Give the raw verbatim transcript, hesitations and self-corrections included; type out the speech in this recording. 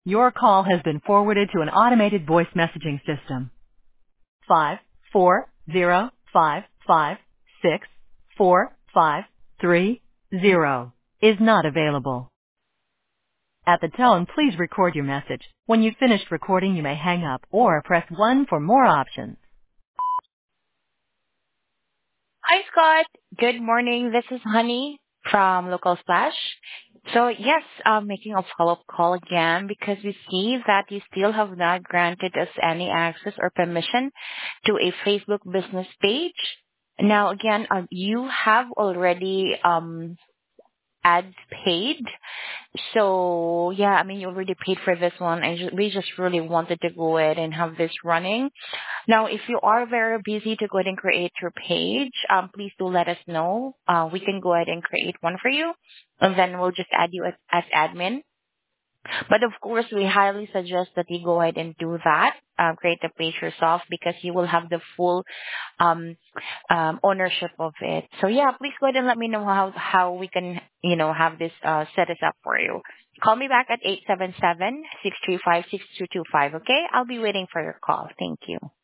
Your call has been forwarded to an automated voice messaging system. Five four zero five five six four five three zero is not available. At the tone, please record your message. When you've finished recording, you may hang up or press one for more options. Hi, Scott. Good morning. This is Honey from Local Splash. So yes, I'm making a follow-up call again because we see that you still have not granted us any access or permission to a Facebook business page. Now, again, uh, you have already um, ads paid. So yeah, I mean, you already paid for this one. I ju- we just really wanted to go ahead and have this running. Now, if you are very busy to go ahead and create your page, um, please do let us know. Uh, we can go ahead and create one for you, and then we'll just add you as, as admin. But of course, we highly suggest that you go ahead and do that. Uh, create the page yourself because you will have the full um, um, ownership of it. So yeah, please go ahead and let me know how how we can you know have this uh, set us up for you. Call me back at eight seven seven, six three five, six two two five. Okay, I'll be waiting for your call. Thank you.